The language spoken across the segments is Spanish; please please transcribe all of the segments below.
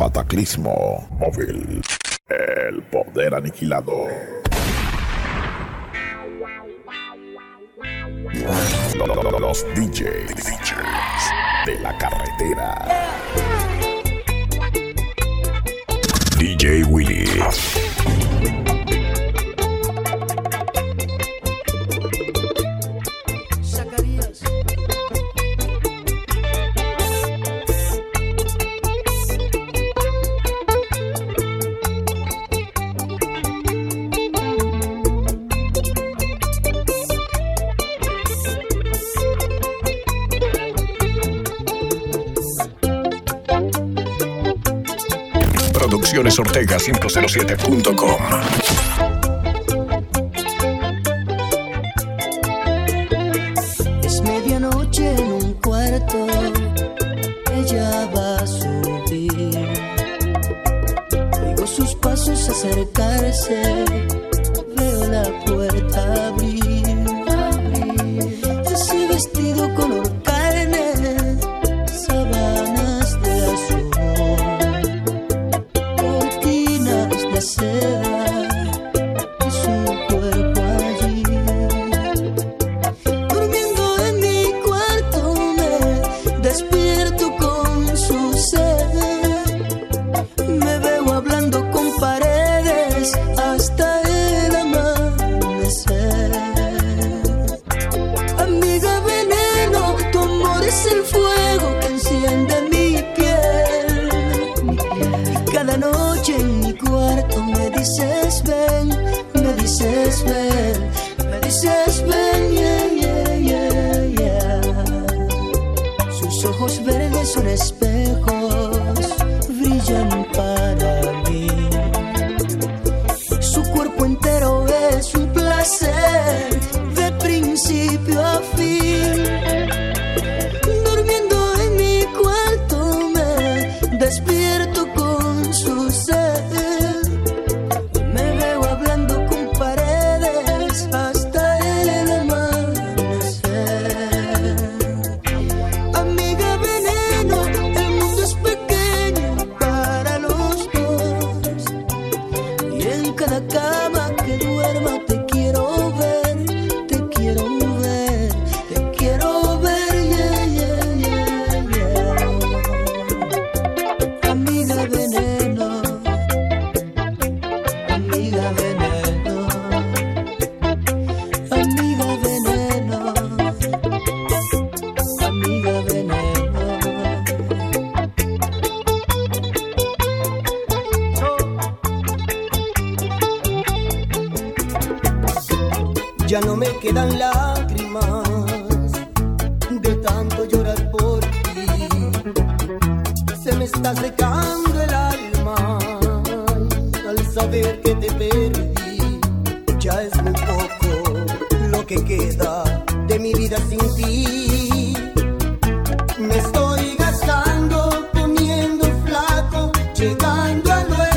Cataclismo móvil. El poder aniquilador. Los DJs de la carretera. DJ Willy. Produccionesortega507.com. Es medianoche en un cuarto, ella va a subir. Oigo sus pasos acercarse, veo la puerta abrir. Ese vestido color carne, sábanas de azul, seda y su cuerpo allí. Durmiendo en mi cuarto me despierto con su sed. Me veo hablando con paredes hasta el amanecer. Amiga veneno, tu amor es el fuego que enciende mi piel. Y cada noche en mi cuarto me dices ven, me dices ven, me dices ven, yeah, yeah, yeah, yeah. Sus ojos verdes son espejos, brillan para mí. Su cuerpo entero es un placer, de principio a fin. Durmiendo en mi cuarto me despierto con su sed. Ya no me quedan lágrimas de tanto llorar por ti. Se me está secando el alma al saber que te perdí. Ya es muy poco lo que queda de mi vida sin ti. Me estoy gastando, poniendo flaco, llegando al hueso.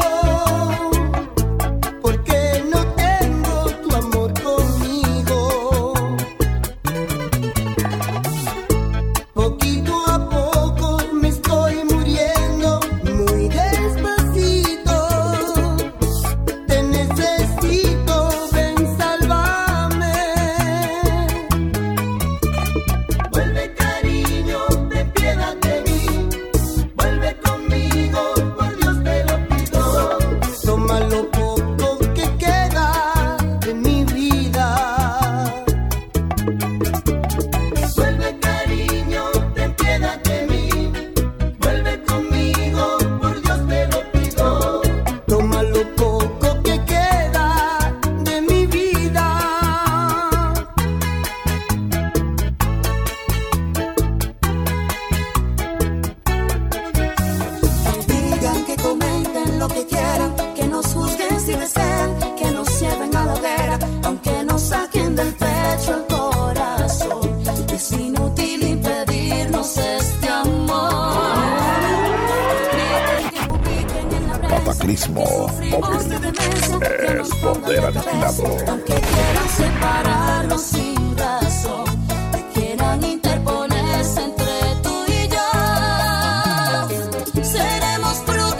Cataclismo móvil. El poder aniquilador. Aunque quieran separarnos sin razón, quieran interponerse entre tú y yo, seremos frutos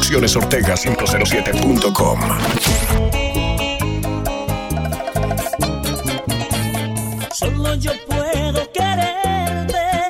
Produccionesortega507.com. Solo yo puedo quererte.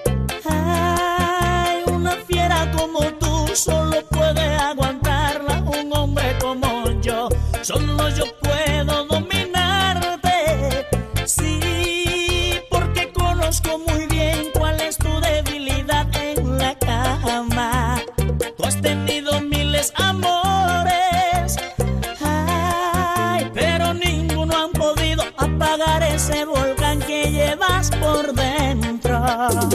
Ay, una fiera como tú solo puede aguantarla un hombre como yo. Solo yo puedo dominarte. Sí, porque conozco muy bien cuál es tu debilidad en la cama. Tú has tenido miles amores. Ay, pero ninguno han podido apagar ese volcán que llevas por dentro.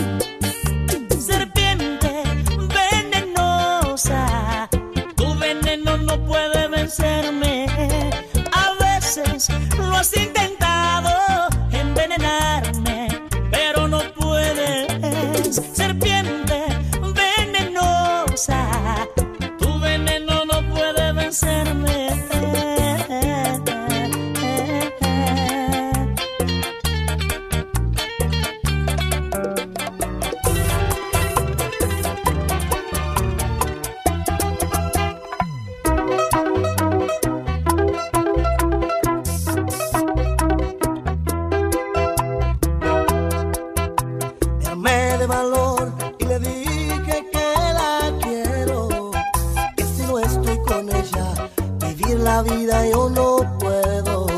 Serpiente venenosa, tu veneno no puede vencerme. A veces lo has intentado envenenarme, pero no puedes. Serpiente venenosa, tu veneno no puede vencerme. Armé de valor y le dije que la quiero, que si no estoy con ella, vivir la vida yo no puedo.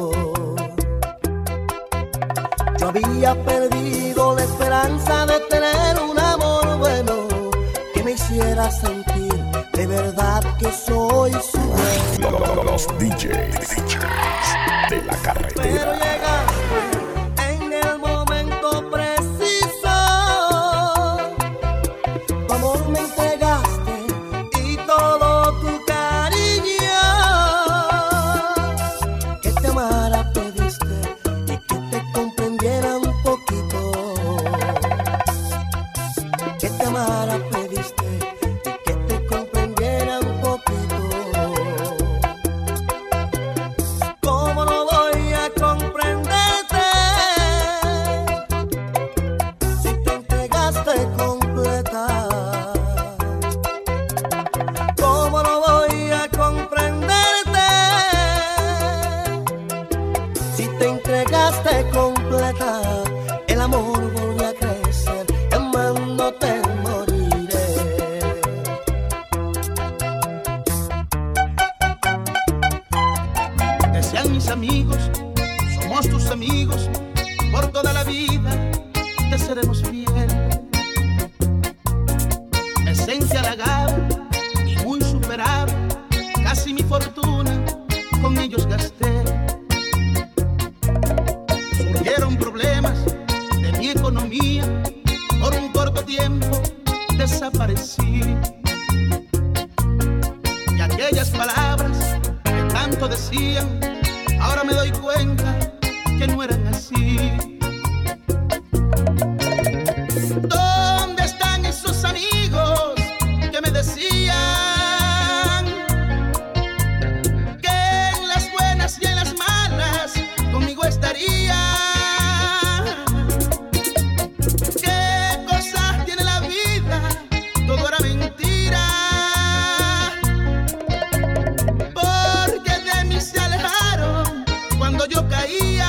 Yo había perdido la esperanza de tener un amor bueno que me hiciera sentir de verdad que soy su dueño. Los DJs de la Pero carretera. llegaste en el momento preciso, tu amor me entregaste y todo tu cariño. Que te amara pediste y que te comprendiera un poquito. Que te amara pediste y que te comprendiera un poquito. ¿Cómo no voy a comprenderte si te entregaste completa? ¿Cómo no voy a comprenderte si te entregaste completa? El amor volvió a crecer, amándote moriré. Decían mis amigos, somos tus amigos, por toda la vida te seremos fiel. Me sentí halagado y muy superado, casi mi fortuna con ellos gasté. Surgieron problemas de mi economía, por un corto tiempo desaparecí. Y aquellas palabras que tanto decían, ahora me doy cuenta que no eran así. ¿Dónde están esos amigos que me decían que en las buenas y en las malas conmigo estarían? ¿Qué cosas tiene la vida? Todo era mentira, porque de mí se alejaron cuando yo caía.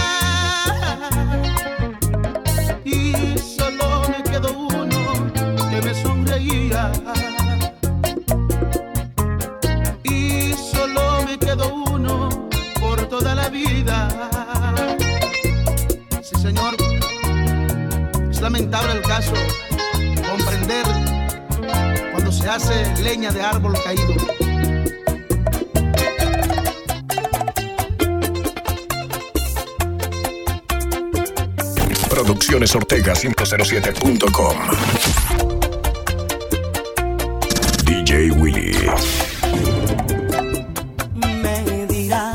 Y solo me quedó uno que me sonreía. Y solo me quedó uno por toda la vida. Sí, señor, es lamentable el caso, comprender cuando se hace leña de árbol caído. Produccionesortega507.com. DJ Willy. Me dirá,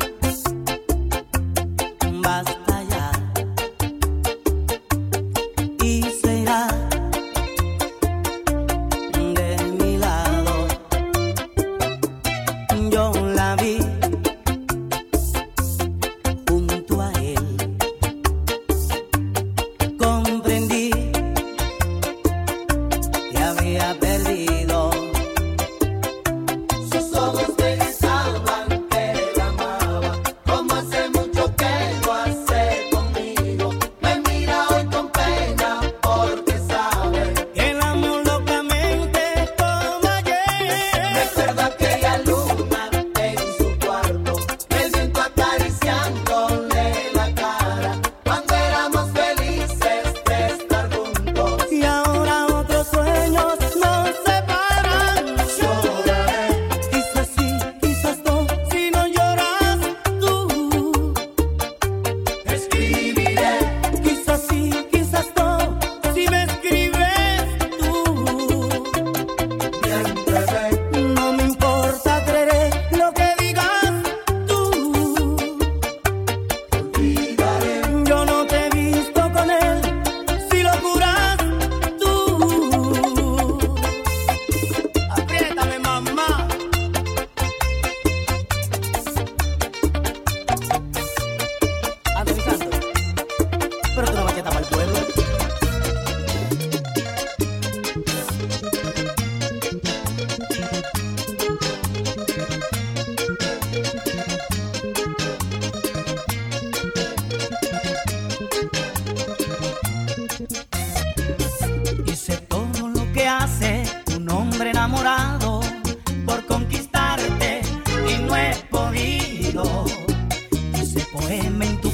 basta ya, y será de mi lado. Yo la vi junto a él, comprendí que había perdido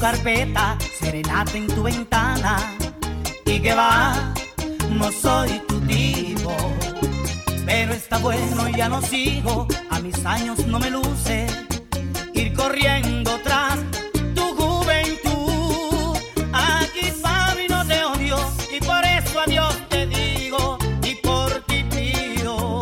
carpeta, serenata en tu ventana. Y que va, no soy tu tipo, pero está bueno y ya no sigo. A mis años no me luce ir corriendo tras tu juventud. Aquí Fabi no te odio y por eso adiós te digo y por ti pido.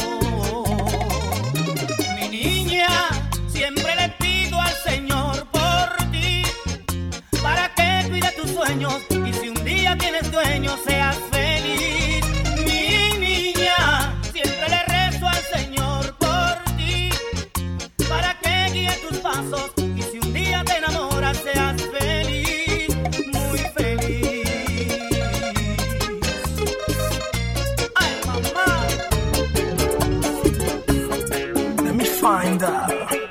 Mi niña, siempre le pido al Señor por ti, para que cuide tus sueños y si un día tienes dueño seas feliz. Mi niña, siempre le rezo al Señor por ti, para que guíe tus pasos y si un día te enamoras seas feliz, muy feliz. Ay, mamá. Let me find out.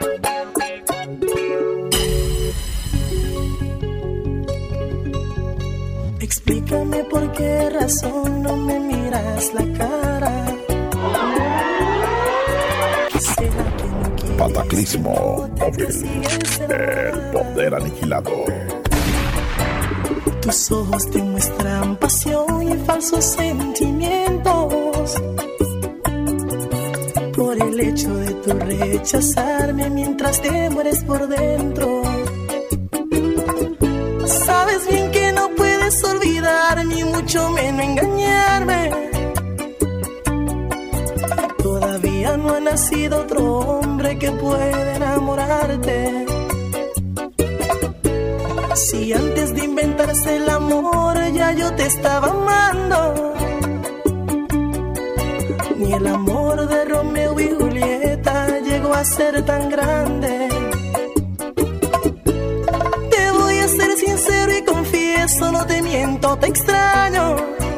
Explícame por qué razón no me miras la cara. Quisiera que no quieres. Cataclismo móvil. El poder aniquilador. Tus ojos te muestran pasión y falsos sentimientos. Por el hecho de tu rechazarme mientras te mueres por dentro. Sabes bien que no puedes olvidar ni mucho menos engañarme. Todavía no ha nacido otro hombre que pueda enamorarte. Si antes de inventarse el amor ya yo te estaba amando, ni el amor de Romeo y Julieta llegó a ser tan grande. Te voy a ser sincero y confieso, no te miento, te extraño.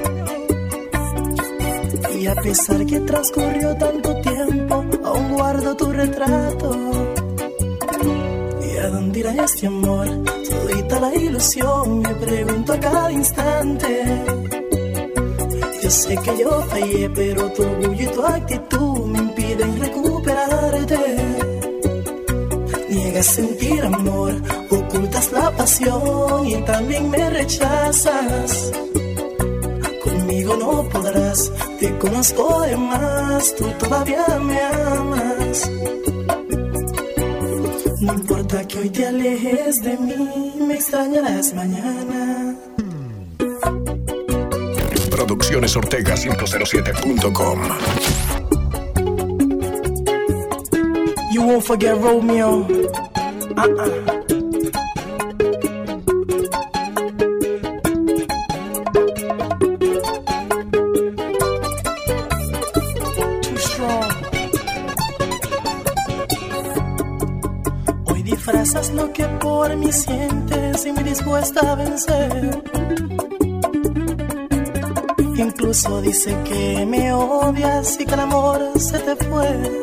Y a pesar que transcurrió tanto tiempo, aún guardo tu retrato. ¿Y a dónde irá este amor? Todita la ilusión, me pregunto a cada instante. Yo sé que yo fallé, pero tu orgullo y tu actitud me impiden recuperarte. Niegas sentir amor, ocultas la pasión y también me rechazas. Conmigo no podrás, te conozco de más, tú todavía me amas. No importa que hoy te alejes de mí, me extrañarás mañana. Producciones Ortega 507.com. You won't forget Romeo. Too strong. Hoy disfrazas lo que por mí sientes y me dispuesta a vencer. Incluso dice que me odias y que el amor se te fue.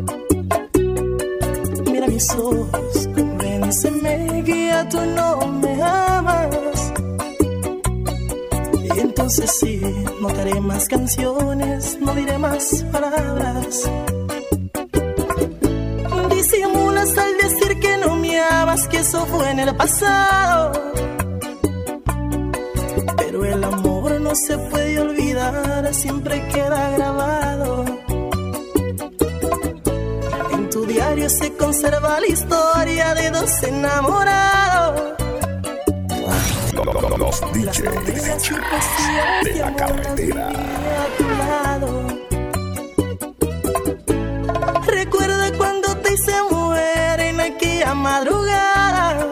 Mira mis ojos, convénceme que ya tú no me amas. Y entonces sí, no te haré más canciones, no diré más palabras. Disimulas al decir que no me amas, que eso fue en el pasado. Pero el amor no se puede olvidar, siempre queda grabado. En tu diario se conserva la historia de dos enamorados. Los DJs de la carretera. Recuerda cuando te hice mujer en aquella madrugada,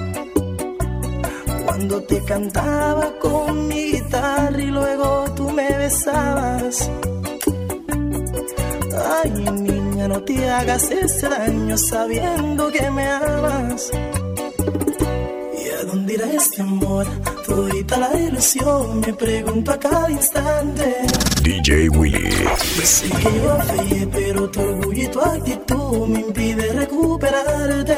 cuando te cantaba con mi guitarra y luego tú me besabas. Ay, niña, no te hagas ese daño sabiendo que me amas. ¿Y a dónde irá este amor? Todita la ilusión, me pregunto a cada instante. DJ Willy. Sé que yo fallé, pero tu orgullo y tu actitud me impide recuperarte.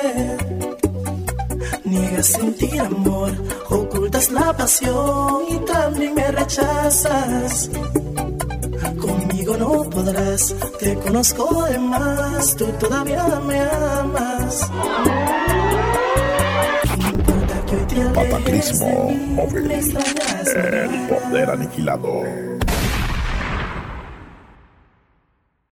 Niegas sentir amor, ocultas la pasión y también me rechazas. Conmigo no podrás, te conozco de más, tú todavía me amas. No importa Cataclismo móvil. El poder aniquilador.